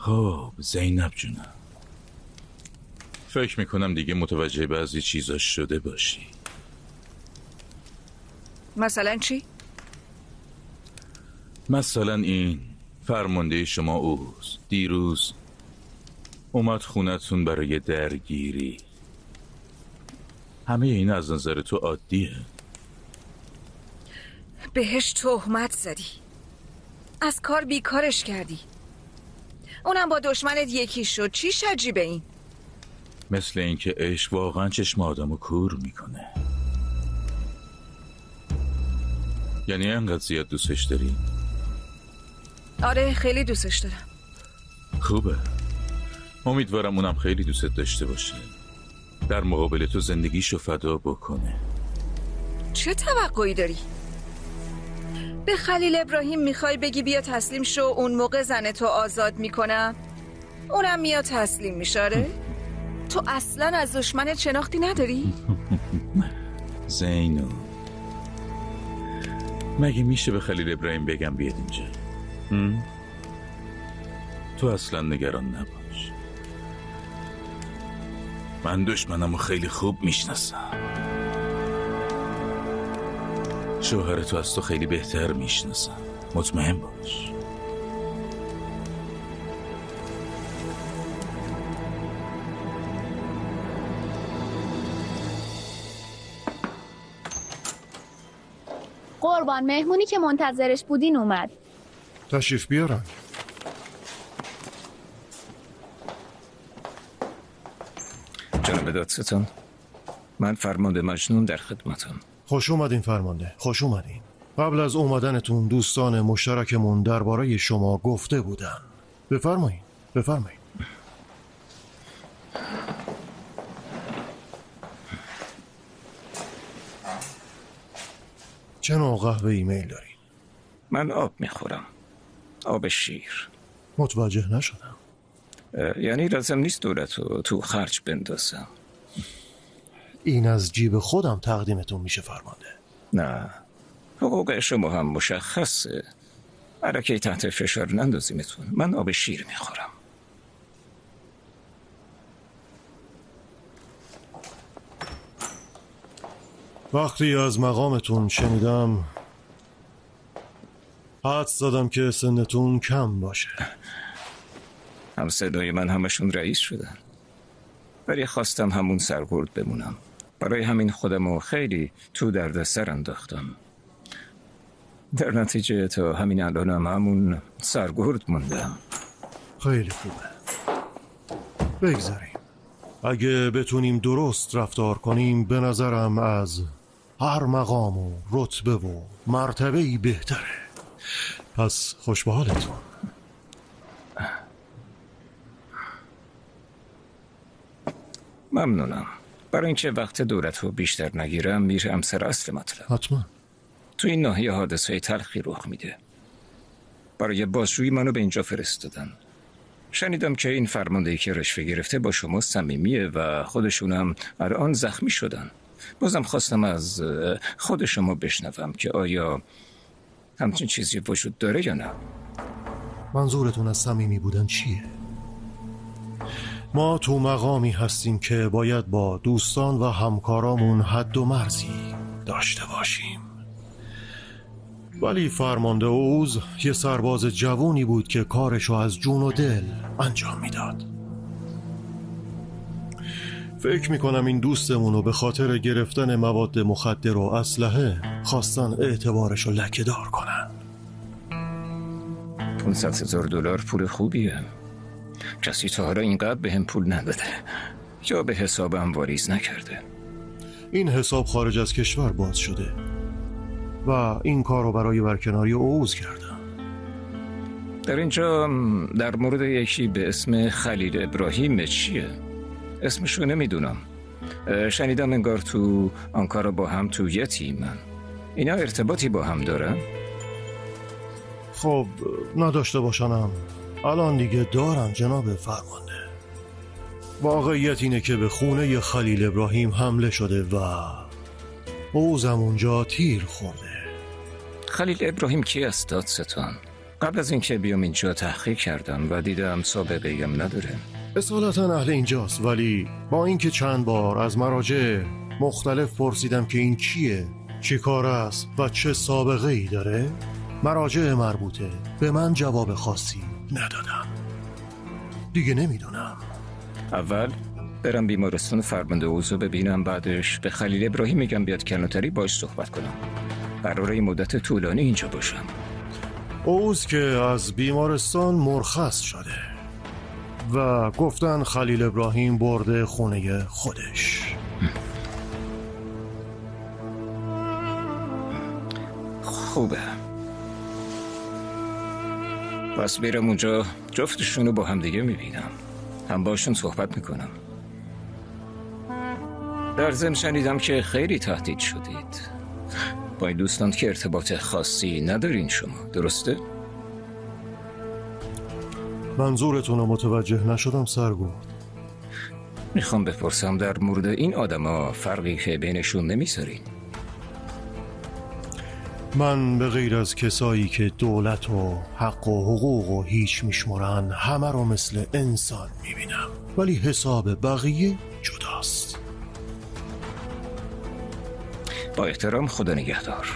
خب زینب جونم، فکر میکنم دیگه متوجه بعضی چیزا شده باشی. مثلا چی؟ مثلا این فرمانده شما اوز دیروز اومد خونتون برای درگیری. همه این از نظر تو عادیه؟ بهش تهمت زدی، از کار بیکارش کردی، اونم با دشمنت یکی شد. چی عجیبه این؟ مثل اینکه عشق واقعا چشم آدمو کور میکنه. یعنی انقدر زیاد دوستش داری؟ آره خیلی دوستش دارم. خوبه، امیدوارم اونم خیلی دوستت داشته باشه، در مقابل تو زندگیشو فدا بکنه. چه توقعی داری؟ به خلیل ابراهیم میخوای بگی بیا تسلیم شو، اون موقع زن تو آزاد میکنم؟ اونم میاد تسلیم میشاره؟ تو اصلا از دشمنت شناختی نداری؟ زینو، مگه میشه به خلیل ابراهیم بگم بیاد اینجا؟ تو اصلا نگران نباش، من دشمنمو خیلی خوب میشناسم. شوهرتو از تو خیلی بهتر میشناسم، مطمئن باش. قربان، مهمونی که منتظرش بودین اومد. تشریف بیارن. جناب دادستان، من فرمانده مجنون در خدمتم. خوش اومدین فرمانده، خوش اومدین. قبل از اومدنتون دوستان مشترکمون درباره شما گفته بودن. بفرمایید بفرمایید. چه نوع قهوه ایمیل دارین؟ من آب میخورم، آب شیر. متوجه نشدم. یعنی لازم نیست دولتو تو خرج بندازم. این از جیب خودم تقدیمتون میشه فرمانده. نه، حقوق شما هم مشخصه، الکی تحت فشار نندازیمتون. من آب شیر میخورم. وقتی از مقامتون شنیدم حدس زدم که سنتون کم باشه. هم صدای من همشون رئیس شدن، ولی خواستم همون سرگرد بمونم. برای همین خودمو خیلی تو دردسر انداختم. در نتیجه تا همین الانم همون سرگرد موندم. خیلی خوبه، بگذاریم. اگه بتونیم درست رفتار کنیم به نظرم از هر مقام و رتبه و مرتبه‌ای بهتره. پس خوش به حالتون. ممنونم. برای اینکه وقت دولت رو بیشتر نگیرم میرم سر اصل مطلب. حتما. تو این ناحیه حادثه تلخی رخ میده. برای بازجویی منو به اینجا فرستادن. شنیدم که این فرماندهی که رشوه گرفته با شما صمیمیه و خودشونم الان زخمی شدن. بازم خواستم از خود شما بشنوم که آیا همچین چیزی وجود داره یا نه. منظورتون از صمیمی بودن چیه؟ ما تو مقامی هستیم که باید با دوستان و همکارامون حد و مرزی داشته باشیم. ولی فرمانده اوز یه سرباز جوونی بود که کارشو از جون و دل انجام میداد. فکر میکنم این دوستمونو به خاطر گرفتن مواد مخدر و اسلحه خواستن اعتبارشو لکه‌دار کنن. 500,000 دلار پول خوبیه. کسی تا حالا اینقدر بهم پول نداده یا به حسابم واریز نکرده. این حساب خارج از کشور باز شده و این کارو برای برکناری اوز کردم. در اینجا در مورد یکی به اسم خلیل ابراهیم چیه؟ اسمشو نمیدونم. شنیدم انگار تو آنکارا با هم تو یه تیمن. اینا ارتباطی با هم دارن؟ خب نداشته باشنم الان دیگه دارن جناب فرمانده. واقعیت اینه که به خونه خلیل ابراهیم حمله شده و اوزم اونجا تیر خورده. خلیل ابراهیم کی است دادستان؟ قبل از اینکه بیام اینجا تحقیق کردم و دیدم سابقه ایم نداره. اصالتا اهل اینجاست، ولی با اینکه چند بار از مراجع مختلف پرسیدم که این کیه، چی کار است و چه سابقه ای داره، مراجع مربوطه به من جواب خاصی ندادم. دیگه نمیدونم. اول برم بیمارستان فرمانده اوضاع ببینم، بعدش به خلیل ابراهیم میگم بیاد کلانتری باش صحبت کنم. قراره این مدت طولانی اینجا باشم. اوز که از بیمارستان مرخص شده و گفتن خلیل ابراهیم برده خونه خودش. خوبه، پس میرم اونجا، جفتشونو با هم دیگه میبینم، هم باشون صحبت میکنم. در ضمن شنیدم که خیلی تهدید شدید با این دوستان که ارتباط خاصی ندارین شما، درسته؟ منظورتون رو متوجه نشدم سرگرد. میخوام بپرسم در مورد این آدما فرقی که بینشون نمیذارین؟ من به غیر از کسایی که دولت و حق و حقوق و هیچ میشمرن، همه رو مثل انسان میبینم، ولی حساب بقیه جداست. با احترام، خدا نگهدار.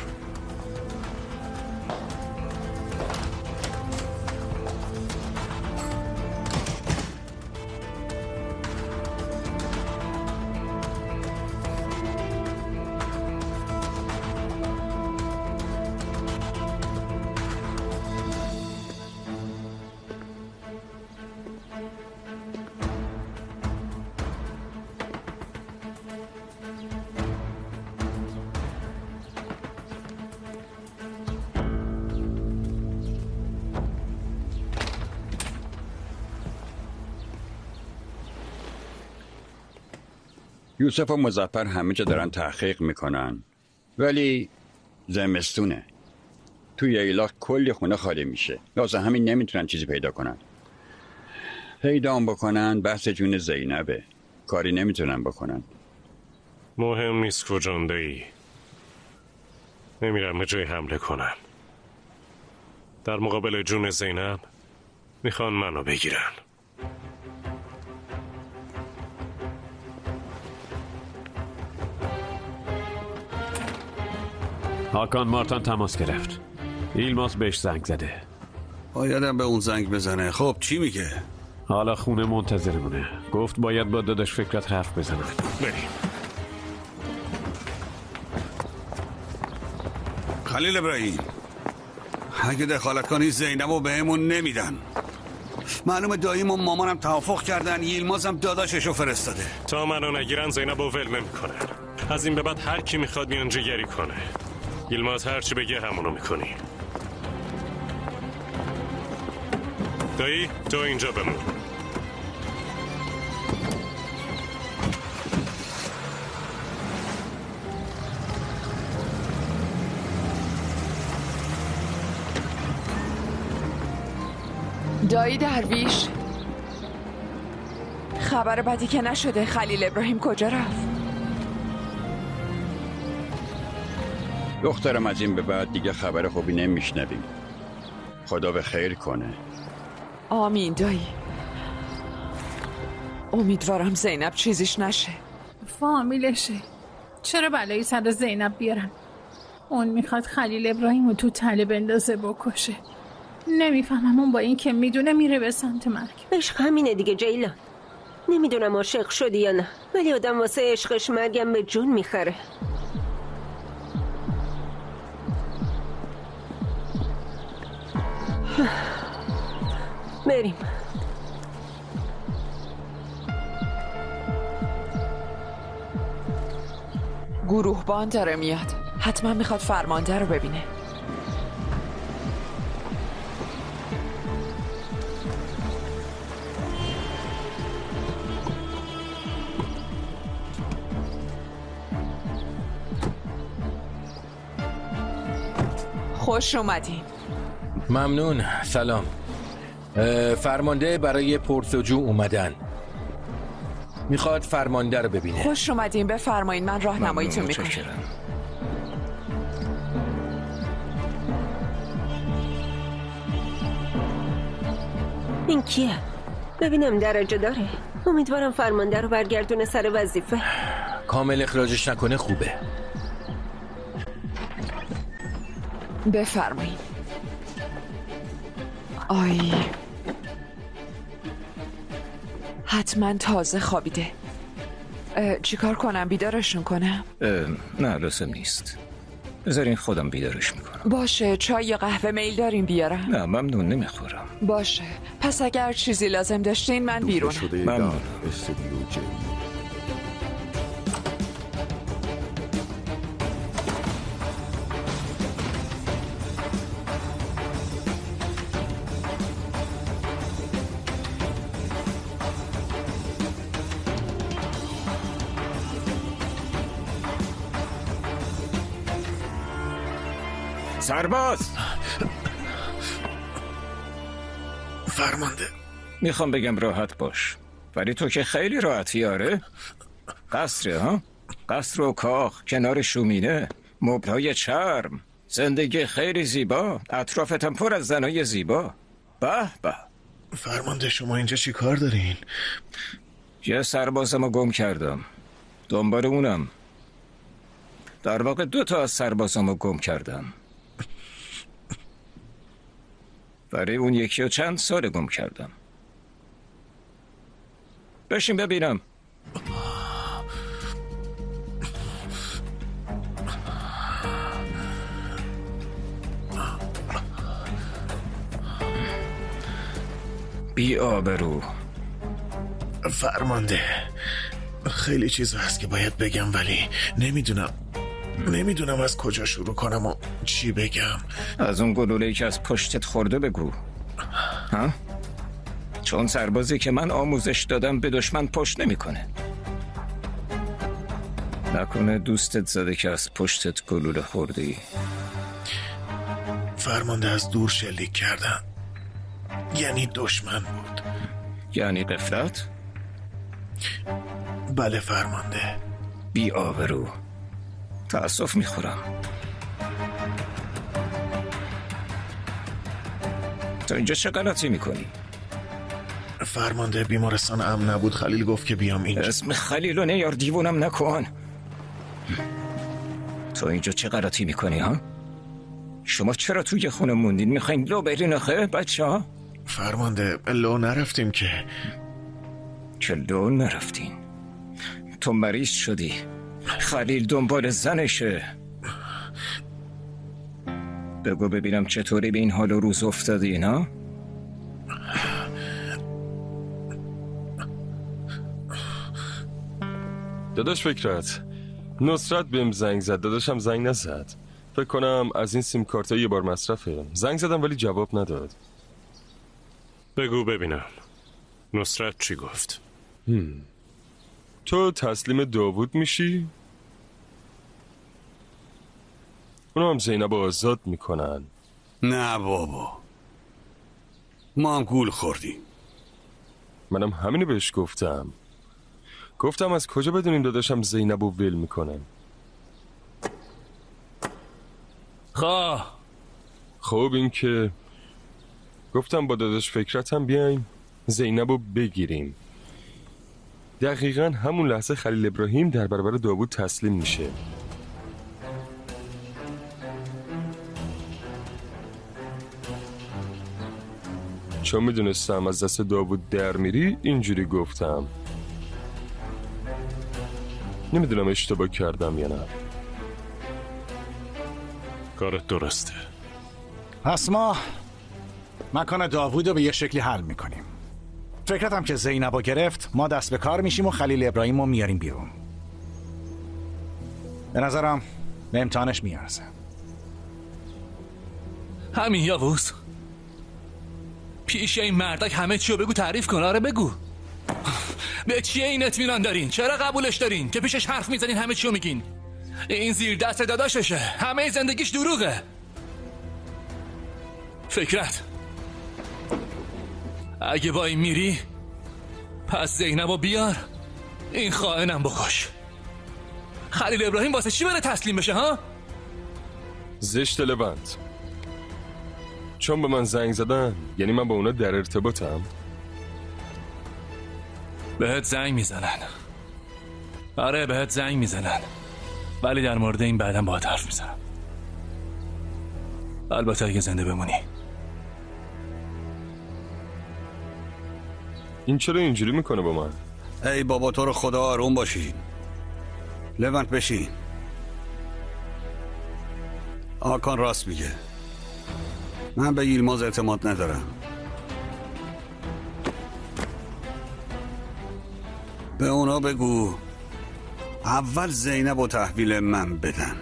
یوسف و مظفر همه جا دارن تحقیق میکنن، ولی زمستونه، توی ایلاق کلی خونه خالی میشه، لازم همین نمیتونن چیزی پیدا کنن. پیدا بکنن بحث جون زینبه، کاری نمیتونن بکنن. مهم نیست کجان دایی، نمیرم به جای حمله کنم. در مقابل جون زینب میخوان منو بگیرن. هاکان مارتان تماس گرفت. ایلماس بهش زنگ زده. بایدم به اون زنگ بزنه. خب چی میگه؟ حالا خونه منتظرمونه. گفت باید با داداش فکرت حرف بزنه. بریم. خلیل ابراهیم، اگه دخالت کنی زینبو بهمون نمیدن. معلومه داییم و مامانم توافق کردن، یلمازم داداششو فرستاده. تا منو نگیرن زینبو ول نمیکنن. از این به بعد هر کی میخواد میان جگری کنه. یلماز هر چی بگه همونو میکنی. دایی تو اینجا بمون. دایی درویش، خبر بدی که نشده. خلیل ابراهیم کجا رفت؟ دخترم از این به بعد دیگه خبر خوبی نمیشنویم. خدا به خیر کنه. آمین دایی. امیدوارم زینب چیزیش نشه. فامیلشه، چرا بلایی سر زینب بیارن؟ اون میخواد خلیل ابراهیم رو تو تله بندازه بکشه. نمیفهمم اون با این که میدونه میره به سمت مرگ. عشق همینه دیگه جیلان. نمیدونم عاشق شدی یا نه، ولی آدم واسه عشقش مرگم به جون میخره. بریم. گروهبان داره میاد، حتما میخواد فرمانده رو ببینه. خوش اومدین. ممنون. سلام. فرمانده برای پرسجو اومدن، میخواد فرمانده رو ببینه. خوش اومدین، بفرمایین، من راهنماییتون میکنم. این کیه؟ ببینم درجه داره. امیدوارم فرمانده رو برگردونه سر وظیفه. کامل اخراجش نکنه خوبه. بفرمایید. آی حتما تازه خوابیده. چیکار کنم؟ بیدارشون کنم؟ نه لازم نیست. بذارین خودم بیدارش میکنم. باشه. چای یا قهوه میل دارین بیارم؟ نه ممنون، نمیخورم. باشه. پس اگر چیزی لازم داشتین من بیرونم. ممنون. سرباز فرمانده. میخوام بگم راحت باش، ولی تو که خیلی راحتی. آره قصره ها، قصر و کاخ کنار شومینه، مبلای چرم، زندگی خیلی زیبا، اطرافتم پر از زنای زیبا. به به. فرمانده شما اینجا چی کار دارین؟ یه سربازمو گم کردم، دنبال اونم. در واقع 2 تا از سربازمو گم کردم، برای اون یکی رو چند سال گم کردم. بشین ببینم. بی آبرو. فرمانده خیلی چیز هست که باید بگم، ولی نمیدونم از کجا شروع کنم و چی بگم. از اون گلوله‌ای که از پشتت خورده بگو. ها؟ چون سربازی که من آموزش دادم به دشمن پشت نمیکنه. نکنه دوستت زده که از پشتت گلوله خوردی؟ فرمانده از دور شلیک کردن، یعنی دشمن بود. یعنی غفلت؟ بله فرمانده. بی آبرو. تأسف میخورم. تو اینجا چه غلطی میکنی؟ فرمانده بیمارستان امن نبود، خلیل گفت که بیام اینجا. اسم خلیلو نیار، دیوونم نکن. تو اینجا چه غلطی میکنی ها؟ شما چرا توی خونه موندین؟ میخواین لو برین آخه بچه ها؟ فرمانده لو نرفتیم که لو نرفتین؟ تو مریض شدی، خلیل دنبال زنشه. بگو ببینم چطوری به این حال و روز افتادی ها؟ داداش فکرت، نصرت بهم زنگ زد، داداشم زنگ نزد. فکر کنم از این سیم کارت یه بار مصرفه. زنگ زدم ولی جواب نداد. بگو ببینم نصرت چی گفت؟ تو تسلیم داوود میشی؟ اونا هم زینب آزاد میکنن. نه بابا، ما هم گول خوردیم. منم همینو بهش گفتم از کجا بدونیم داداشم زینب رو ول میکنن. خب این که گفتم با داداش فکرت هم بیایم زینب رو بگیریم. دقیقا همون لحظه خلیل ابراهیم در برابر داوود تسلیم میشه. چون میدونستم از دست داوود در میری اینجوری گفتم. نمیدونم اشتباه کردم یا نه. کارت درسته. پس ما مکان داوود رو به یه شکلی حل میکنیم. فکرتم که زینبو گرفت، ما دست به کار میشیم و خلیل ابراهیم رو میاریم بیرون. به نظرم به امتحانش میارزه. همین یاووز، پیش این مردک همه چی رو بگو، تعریف کن. آره بگو. به چیه این اطمینان دارین؟ چرا قبولش دارین که پیشش حرف میزنین همه چی رو میگین؟ این زیر دست داداششه، همه زندگیش دروغه. فکرت اگه با این میری پس زینبو بیار، این خائنم بکش. خلیل ابراهیم واسه چی بره تسلیم بشه ها؟ زشت لبند. چون به من زنگ زدن یعنی من با اونا در ارتباطم. بهت زنگ میزنن. آره بهت زنگ میزنن، ولی در مورد این بعدم باهات حرف میزنم. البته اگه زنده بمونی. این چرا اینجوری میکنه با من؟ ای بابا تو رو خدا آروم باشین. لونت بشین. آکان راست میگه. من به یلماز اعتماد ندارم. به اونا بگو اول زینب و تحویل من بدن.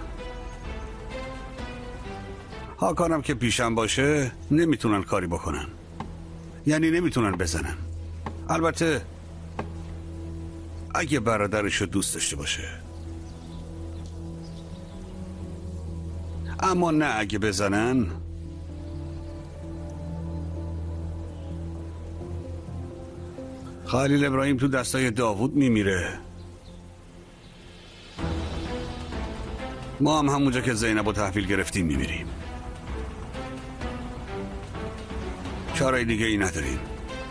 هاکانم که پیشم باشه نمیتونن کاری بکنن، یعنی نمیتونن بزنن. البته اگه برادرشو دوست داشته باشه، اما نه اگه بزنن خلیل ابراهیم تو دستای داوود میمیره. ما هم همونجا که زینب رو تحویل گرفتیم میمیریم. چاره دیگه ای نداریم.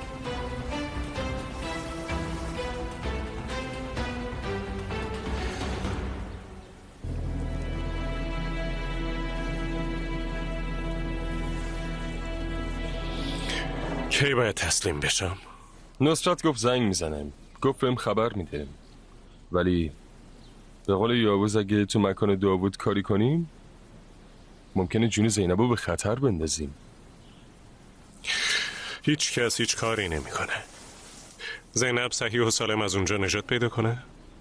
کی باید تسلیم بشم؟ نصرت گفت زنگ میزنم، گفت بهم خبر میده، ولی به قول یاوز اگه تو مکان داوود کاری کنیم ممکنه جون زینبو به خطر بندازیم. هیچ کس هیچ کاری نمیکنه. زینب صحیح و سالم از اونجا نجات پیدا کنه،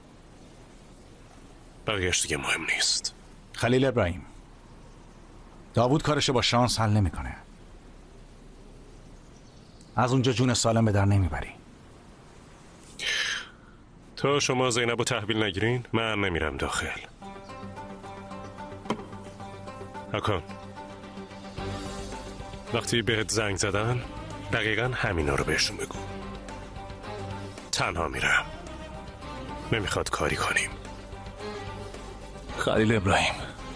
بقیه‌اش دیگه مهم نیست. خلیل ابراهیم، داوود کارشو با شانس حل نمیکنه. از اونجا جون سالم به در نمیبری. تا شما زینب رو تحویل نگیرین من نمیرم داخل. هاکان، وقتی بهت زنگ زدن دقیقا همینا رو بهشون بگو. تنها میرم، نمیخواد کاری کنیم. خلیل ابراهیم،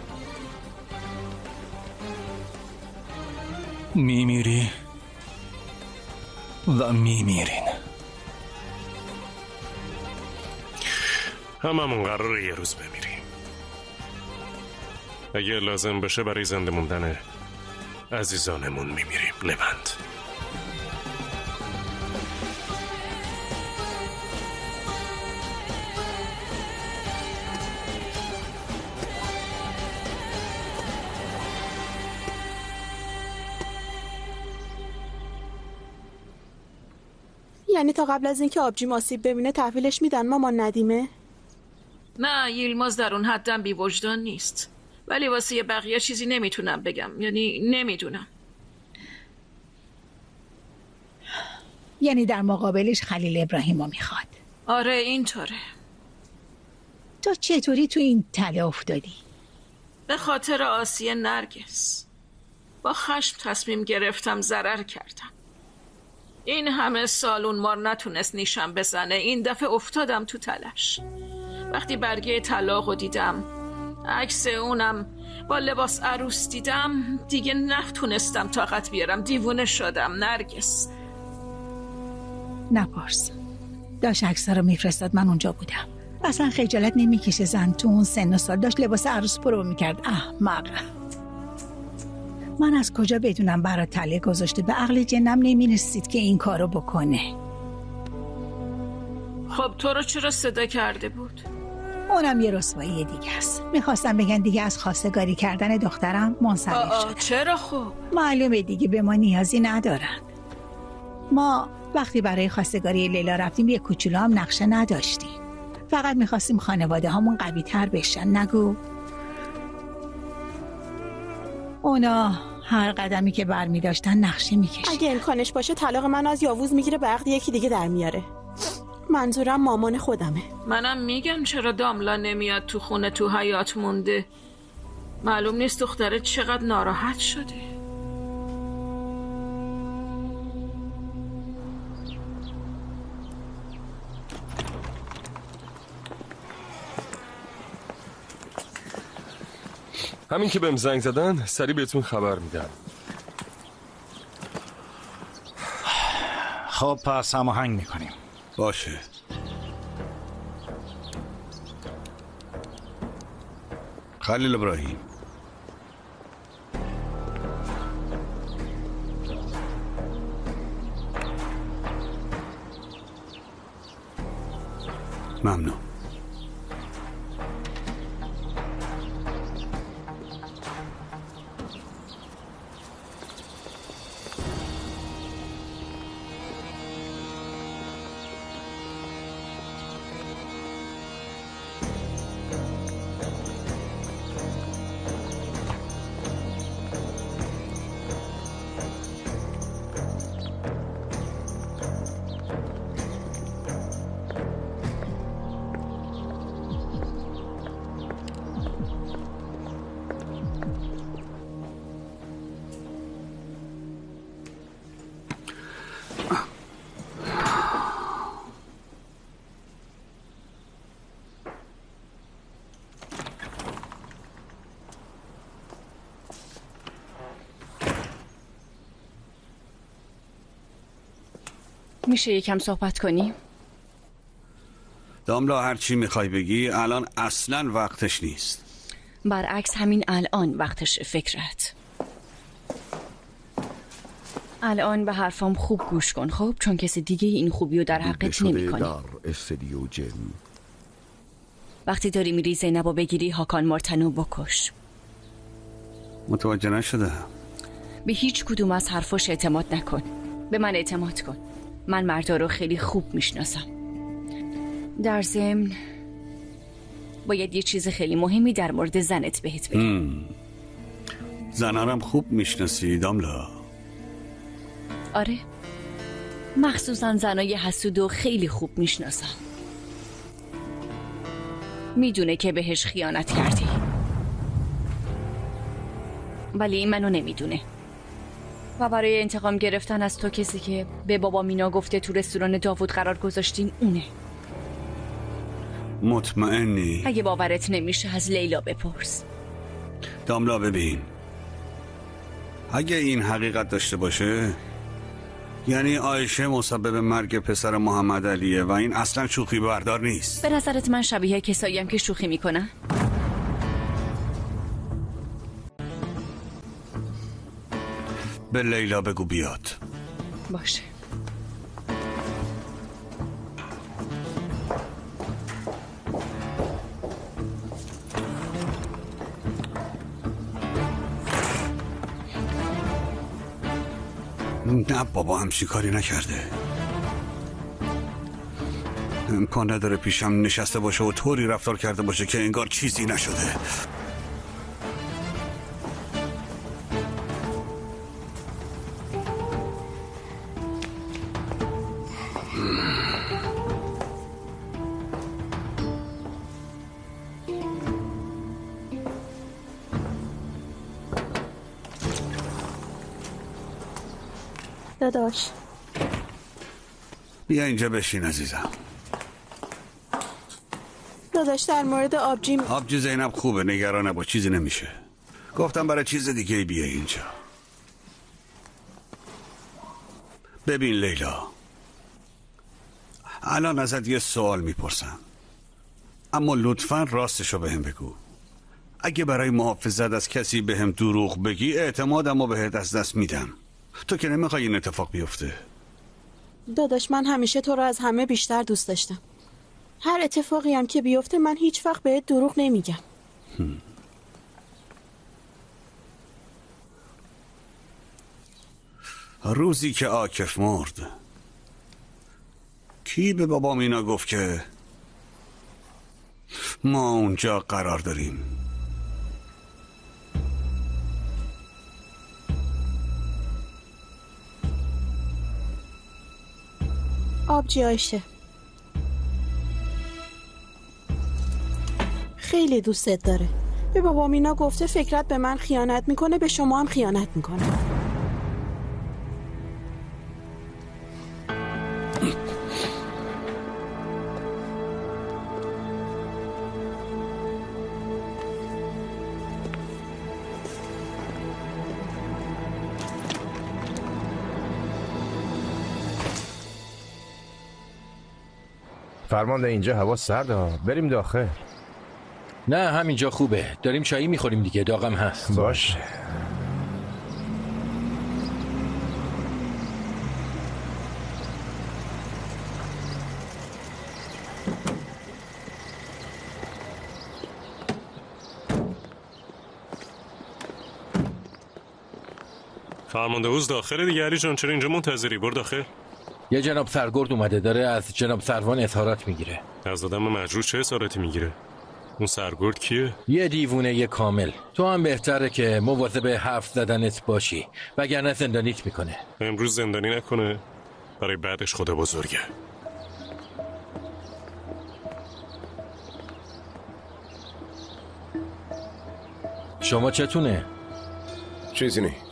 میمیری و میمیرین. هممون قراره یه روز بمیریم. اگه لازم بشه برای زنده موندن عزیزانمون میمیریم. لوند. یعنی تا قبل از اینکه آبجیم آسیب ببینه تحویلش میدن مامان ندیمه؟ نه، یلماز در اون حدم بی وجدان نیست، ولی واسه بقیه چیزی نمیتونم بگم. یعنی نمیدونم. یعنی در مقابلش خلیل ابراهیمو میخواد. آره اینطوره. تو چطوری تو این تله افتادی؟ به خاطر آسیه نرگس. با خشم تصمیم گرفتم ضرر کردم. این همه سال اون مار نتونست نیشم بزنه. این دفعه افتادم تو تلش. وقتی برگه طلاقو دیدم، عکس اونم با لباس عروس دیدم، دیگه نتونستم طاقت بیارم. دیوونه شدم نرگس. نپارس، داشت عکس‌ها رو میفرستاد، من اونجا بودم. اصلا خجالت نمیکشه زن تو اون سن و سال داشت لباس عروس پرو میکرد. احمق. من از کجا بدونم برا تله گذاشته؟ به عقل جنم نمیرسید که این کارو بکنه. خب تو رو چرا صدا کرده بود؟ اونم یه رسوایی دیگه است. میخواستم بگن دیگه از خواستگاری کردن دخترم منصرف شده. چرا خب؟ معلومه دیگه به ما نیازی ندارن. ما وقتی برای خواستگاری لیلا رفتیم یه کوچولو هم نقشه نداشتیم. فقط میخواستیم خانواده هامون قوی تر بشن. نگو اونا هر قدمی که برمی داشتن نقشه میکشن. اگه امکانش باشه طلاق من از یاووز میگیره به عقد یکی دیگه در میاره. منظورم مامان خودمه. منم میگم چرا داملا نمیاد تو خونه، تو حیاط مونده. معلوم نیست دختره چقدر ناراحت شده. همین که بهم زنگ زدن سریع بهتون خبر میدم. خب پس هماهنگ میکنیم. باشه. خلیل ابراهیم. ممنون. میشه یکم صحبت کنیم؟ داملا هر چی میخوای بگی الان اصلا وقتش نیست. برعکس همین الان وقتش فکرت. الان به حرفام خوب گوش کن خب، چون کسی دیگه این خوبی رو در حقت نمی کنی. وقتی داری میری زینبو بگیری هاکان مارتنو بکش. متوجه نشده. به هیچ کدوم از حرفاش اعتماد نکن. به من اعتماد کن. من مردا رو خیلی خوب میشناسم. در ضمن باید یه چیز خیلی مهمی در مورد زنت بهت بگم. زنارم خوب میشناسی داملا؟ آره، مخصوصا زنای حسودو خیلی خوب میشناسم. میدونه که بهش خیانت کردی، ولی این منو نمیدونه. و برای انتقام گرفتن از تو کسی که به بابا مینا گفته تو رستوران داوود قرار گذاشتین اونه. مطمئنی؟ اگه باورت نمیشه از لیلا بپرس. داملا ببین، اگه این حقیقت داشته باشه یعنی عایشه مسبب مرگ پسر محمد علیه و این اصلا شوخی بردار نیست. به نظرت من شبیه کساییم که شوخی میکنن؟ به لیلا بگو بیاد. باشه. نه بابا همچین کاری نکرده. امکان نداره پیشم نشسته باشه و طوری رفتار کرده باشه که انگار چیزی نشده. داداش بیا اینجا بشین عزیزم. داداش در مورد آبجی زینب خوبه، نگران نباش، چیزی نمیشه. گفتم برای چیز دیگه بیا اینجا. ببین لیلا، الان ازت یه سوال میپرسم، اما لطفا راستشو بهم بگو. اگه برای محافظت از کسی بهم دروغ بگی اعتمادمو بهت از دست میدم. تو که نمیخوای این اتفاق بیفته. داداش من همیشه تو رو از همه بیشتر دوست داشتم. هر اتفاقی هم که بیفته من هیچ وقت بهت دروغ نمیگم. روزی که عاکف مرد کی به بابا مینا گفت که ما اونجا قرار داریم؟ آبجی عایشه خیلی دوستت داره. به بابا مینا گفته فکرت به من خیانت میکنه، به شما هم خیانت میکنه. فرمانده اینجا هوا سرده، بریم داخل. نه همینجا خوبه. داریم چایی میخوریم دیگه، داغم هست. باشه. فرمانده اوز داخل دیگه. علی جان چرا اینجا منتظری؟ برو داخل. یه جناب سرگرد اومده، داره از جناب سروان اظهارات میگیره. از آدم مجروح چه اظهاراتی میگیره؟ اون سرگرد کیه؟ یه دیوونه یه کامل. تو هم بهتره که مواظب حرف زدنت باشی وگرنه زندانیت میکنه. امروز زندانی نکنه، برای بعدش خدا بزرگه. شما چتونه؟ چیزی نیست.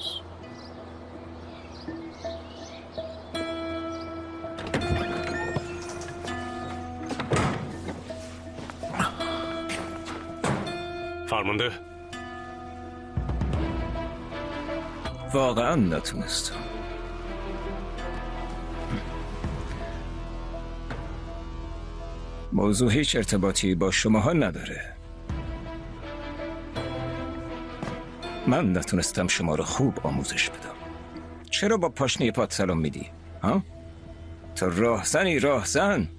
فرمانده واقعا نتونستم. موضوع هیچ ارتباطی با شماها نداره. من نتونستم شما رو خوب آموزش بدم. چرا با پاشنه پات سلام میدی؟ ها؟ تو راهزن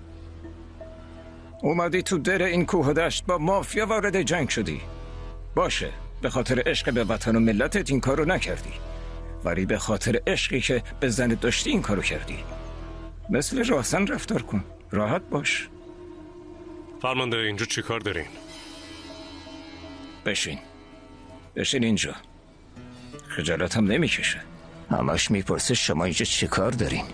اومدی تو در این کوه و دشت با مافیا وارد جنگ شدی. باشه، به خاطر عشق به وطن و ملتت این کارو نکردی، ولی به خاطر عشقی که به زنت داشتی این کارو کردی. مثل راهزن رفتار کن، راحت باش. فرمانده اینجا چی کار دارین؟ بشین اینجا. خجالت هم نمیکشه. همش میپرسه شما اینجا چی کار دارین؟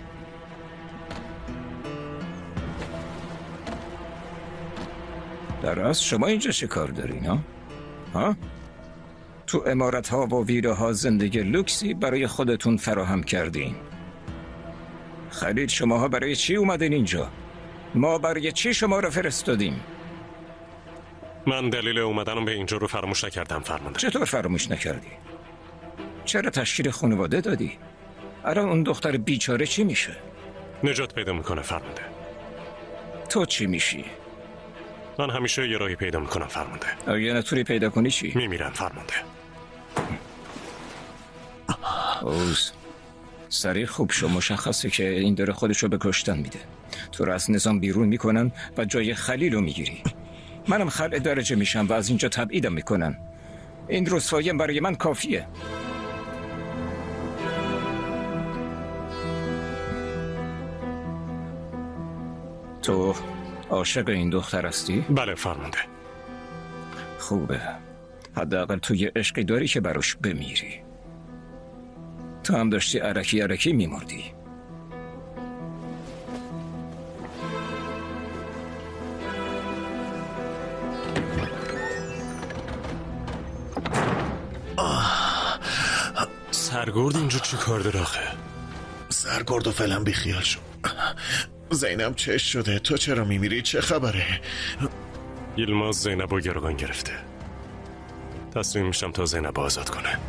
در اصل شما اینجا چی کار دارین ها؟ تو عمارت ها و ویره ها زندگی لوکسی برای خودتون فراهم کردین. خلیل شماها برای چی اومدین اینجا؟ ما برای چی شما رو فرستادیم؟ من دلیل اومدنم به اینجا رو فراموش نکردم فرمانده. چطور فراموش نکردی؟ چرا تشکیل خانواده دادی؟ الان اون دختر بیچاره چی میشه؟ نجات پیدا میکنه فرمانده. تو چی میشی؟ من همیشه یه راهی پیدا میکنم فرمانده. اگه نتونی پیدا کنی چی؟ میمیرم فرمانده. اوز سریع خوب شو. مشخصه که این داره خودشو به کشتن میده. تو رو از نظام بیرون میکنن و جای خلیل رو میگیری. منم خلع درجه میشم و از اینجا تبعیدم میکنن. این رسوایی برای من کافیه. تو عاشق این دختر هستی؟ بله فرمانده. خوبه. حداقل تو یه عشقی داری که براش بمیری. تو هم داشتی عرکی میمردی. سرگرد اینجا چی کار داره آخه؟ سرگرد و فعلا بیخیال شو. زینب چش شده؟ تو چرا میمیری؟ چه خبره؟ یلماز زینب رو گروگان گرفته. تصمیم میشم تا زینب آزاد کنه.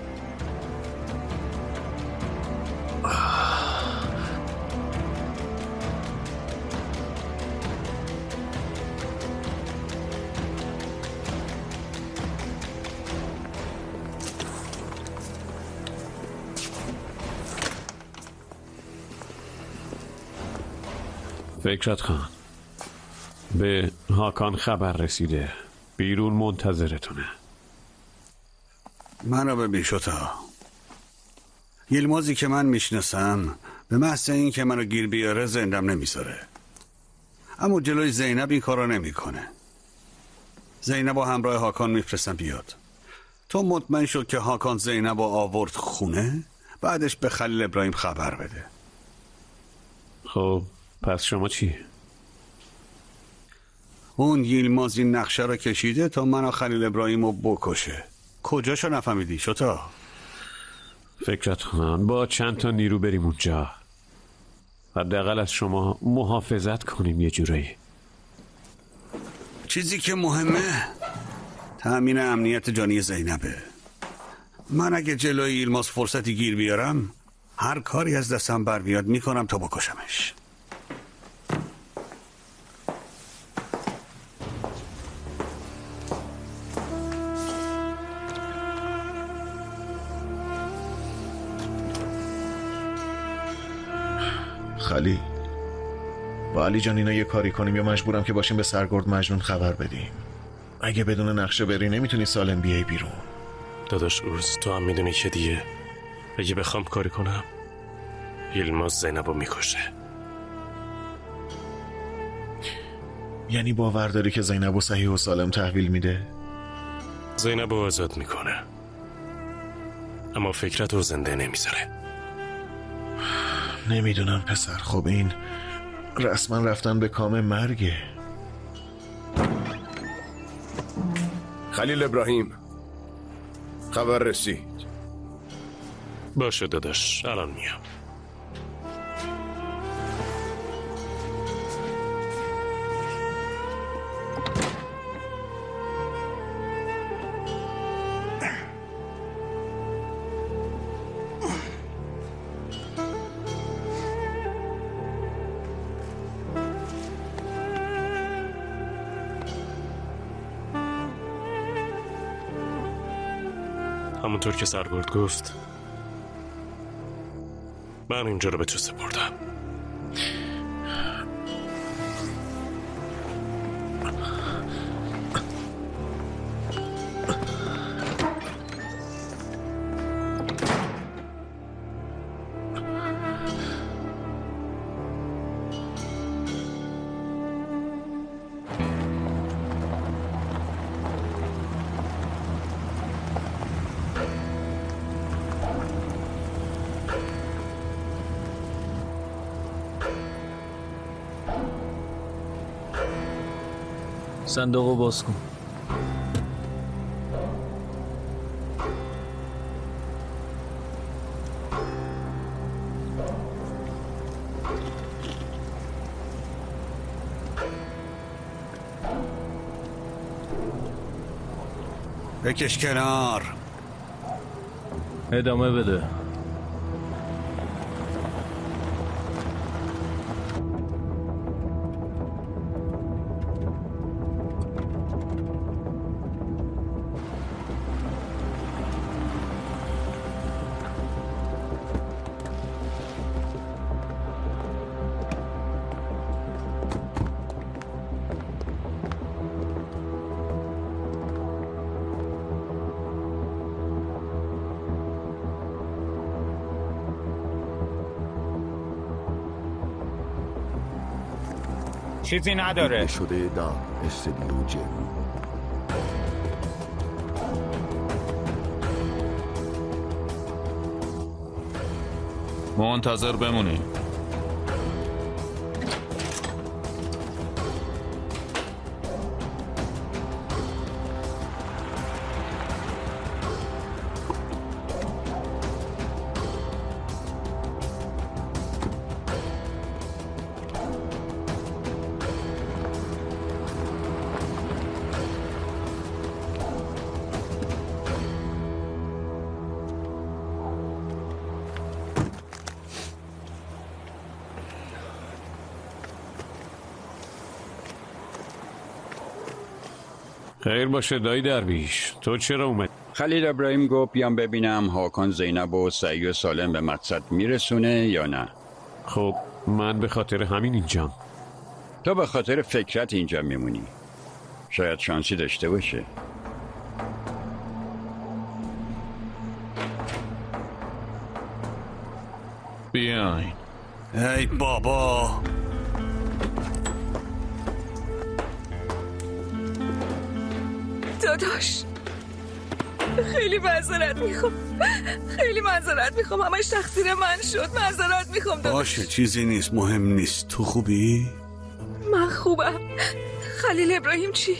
فکرت خان، به هاکان خبر رسیده، بیرون منتظرتونه. منو ببین شتا. یلمازی که من میشناسم به محض این که منو گیر بیاره زندم نمیذاره، اما جلوی زینب این کارو نمیکنه. زینب و همراه هاکان میفرستن بیاد. تو مطمئن شد که هاکان زینب و آورد خونه، بعدش به خلیل ابراهیم خبر بده. خب پس شما چی؟ اون یلماز این نقشه رو کشیده تا من و خلیل ابراهیم رو بکشه. کجاشو نفهمیدی شتا؟ فکرت خان، با چند تا نیرو بریم اونجا، حداقل از شما محافظت کنیم یه جورایی. چیزی که مهمه تأمین امنیت جانی زینبه. من اگه جلوی یلماز فرصتی گیر بیارم هر کاری از دستم بر بیاد میکنم تا بکشمش. خلیل. با علی جان اینا یه کاری کنیم یا مجبورم که باشیم به سرگرد مجنون خبر بدیم. اگه بدون نقشه بری نمیتونی سالم بیای بیرون. داداش ارز، تو هم میدونی که دیگه اگه بخوام کاری کنم یلماز زینبو میکشه. یعنی باور داری که زینبو صحیح و سالم تحویل میده؟ زینبو آزاد میکنه اما فکرت رو زنده نمیذاره. نمیدونم پسر. خب این رسما رفتن به کام مرگه. خلیل ابراهیم، خبر رسید. باشه داداش، الان میام. همونطور که سرگرد گفت من اینجا رو به تو سپردم. صندوقو باز کن. بکش کنار. ادامه بده. چیزی نداره. شده دار استدیو جم. منتظر بمونی. خیر باشه دایی درویش، تو چرا اومد؟ خلیل ابراهیم گفت بیام ببینم هاکان زینب و سعی و سالم به مقصد میرسونه یا نه. خب من به خاطر همین اینجام. تو به خاطر فکرت اینجا میمونی. شاید شانسی داشته باشه. بیاین. ای بابا، داداش خیلی معذرت میخوام. خیلی معذرت میخوام. همش تقصیر من شد. معذرت میخوام داداش. باشه چیزی نیست، مهم نیست. تو خوبی؟ من خوبم. خلیل ابراهیم چی؟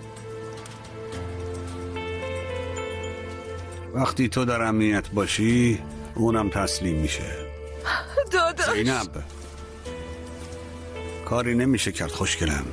وقتی تو در امنیت باشی اونم تسلیم میشه. داداش زینب کاری نمیشه کرد خوشگلم.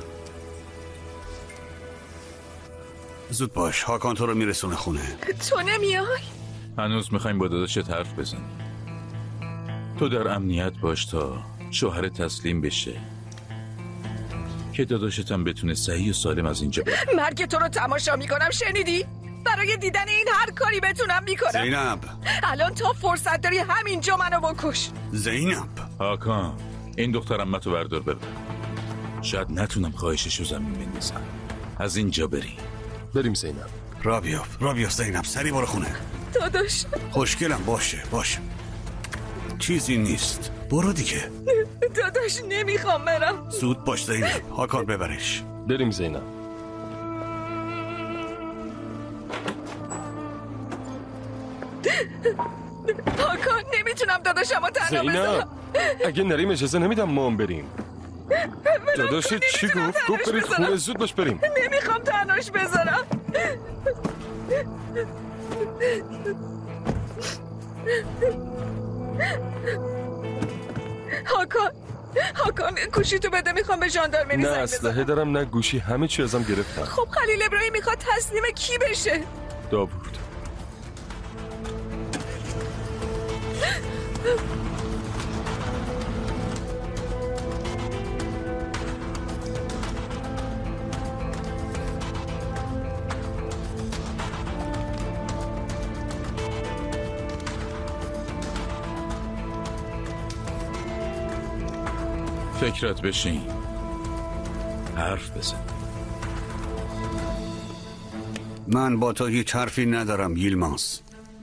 زود باش، هاکان تو رو میرسونه خونه. تو نمیای؟ هنوز میخوایم با داداشت حرف بزن. تو در امنیت باش تا شوهر تسلیم بشه که داداشتم بتونه صحیح و سالم از اینجا بره. مرگ تو رو تماشا میکنم، شنیدی؟ برای دیدن این هر کاری بتونم میکنم. زینب الان تا فرصت داری همینجا منو بکش. زینب هاکان این دخترمتو بردار ببر. شاید نتونم خواهششو زمین بندازم. از اینجا بریم زینب. را بیاف زینب، سری برو خونه. داداش خوشگلم باشه چیزی نیست، برو دیگه. داداش نمیخوام برم. زود باش زینب، هاکان ببرش. بریم زینب. هاکان نمیتونم داداشمو تنها بذارم. زینب اگه نریم اجازه نمیدم ما هم بریم. داداش چی گفت برید خونه، زود باش بریم. نمیخوام تنهاش بذارم. هاکان گوشی تو بده، میخوام به ژاندارمری زنگ بزنم. نه اسلحه دارم نه گوشی، همه چی ازم گرفتن. خب خلیل ابراهیم میخواد تسلیم کی بشه؟ داوود. فکرت بشین، حرف بزن. من با تو هیچ حرفی ندارم ییلماس.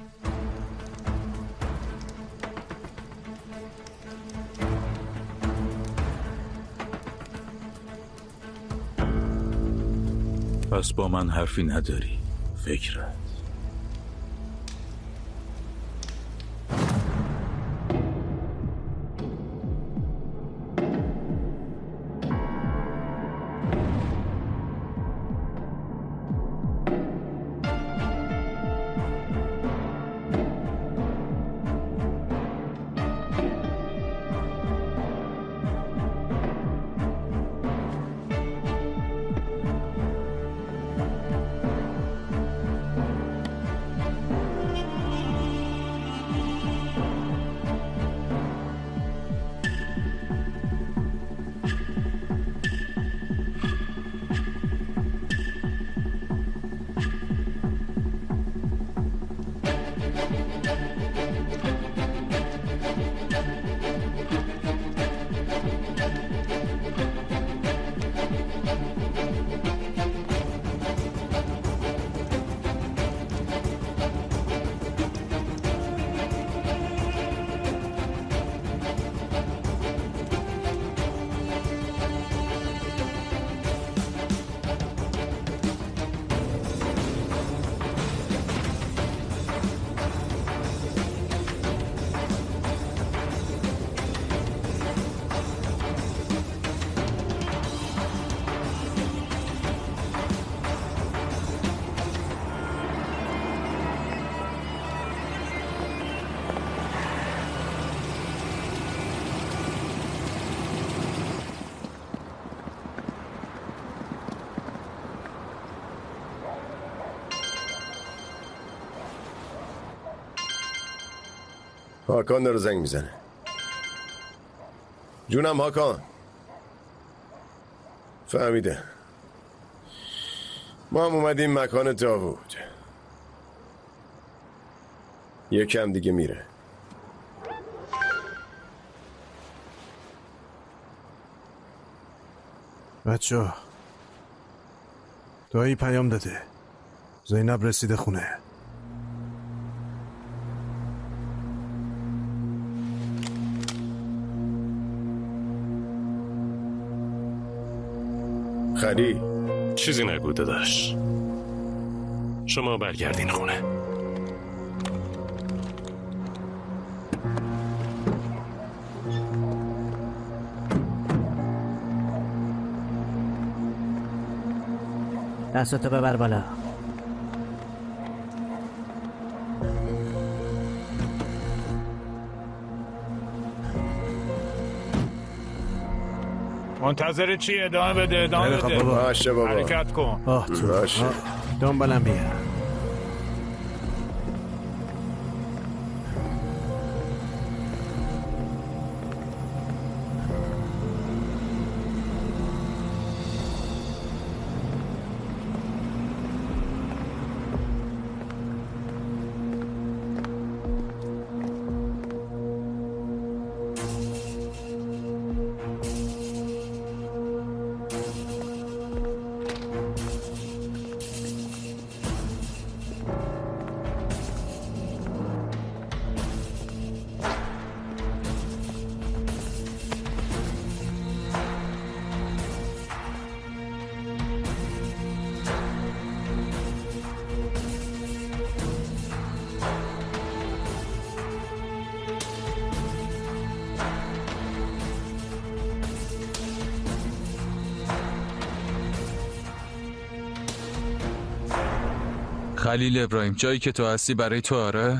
پس با من حرفی نداری فکرت. هاکان داره زنگ میزنه. جونم هاکان. فهمیده. ما هم اومدیم مکان داوود. یکم دیگه میره. بچه دایی پیام داده زینب رسیده خونه. خلی چیزی نگو داداش، شما برگردین خونه. دستتو ببر بالا. منتظر چی؟ ادامه بده باشه بابا. حرکت کن. باشه. دنبالم بیا. خلیل ابراهیم، جایی که تو هستی برای تو آره؟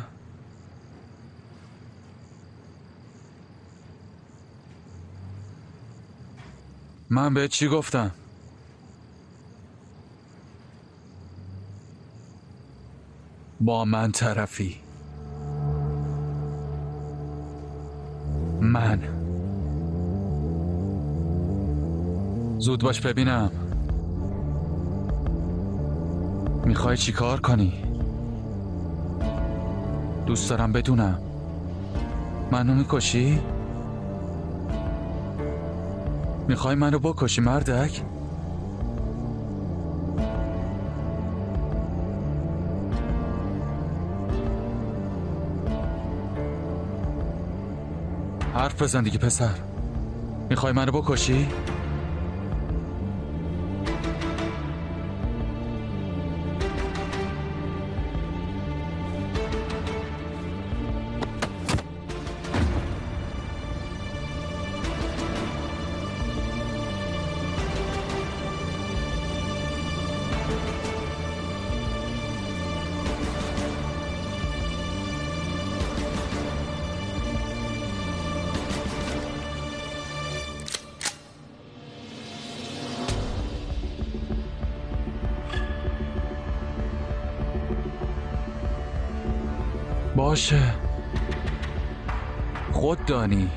من بهت چی گفتم؟ با من طرفی. من زود باش ببینم میخوای چی کار کنی؟ دوست دارم بدونم منو میکشی؟ میخوای منو بکشی مردک؟ حرف بزن دیگه پسر. میخوای منو بکشی؟ باشه خود دانی.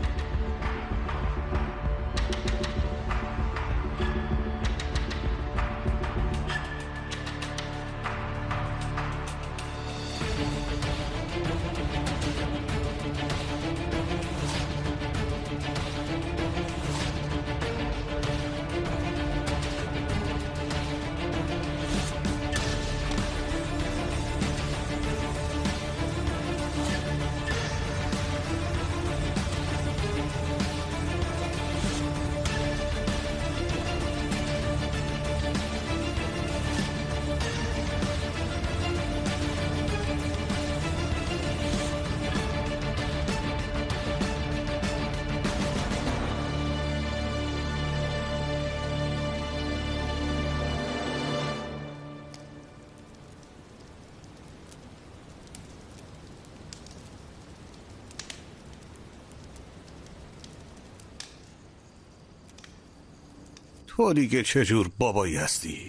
تو دیگه چجور بابایی هستی؟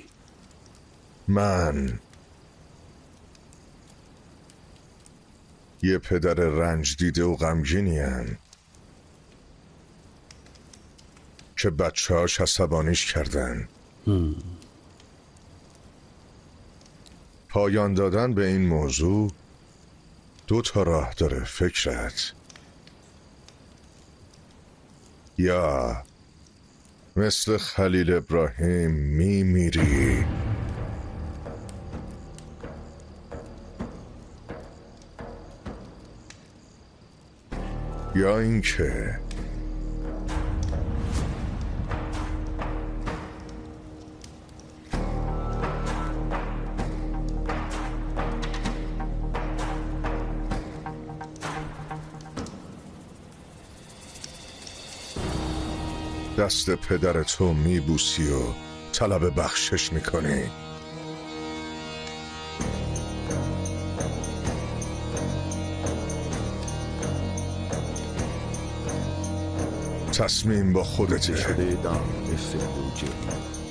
من یه پدر رنج دیده و غمگینیم که بچه‌هاش عصبانیش کردن. پایان دادن به این موضوع 2 راه داره فکرت. یا مثل خلیل ابراهیم میمیری یا اینکه دست پدر تو میبوسی و طلب بخشش میکنی. تصمیم با خودتی.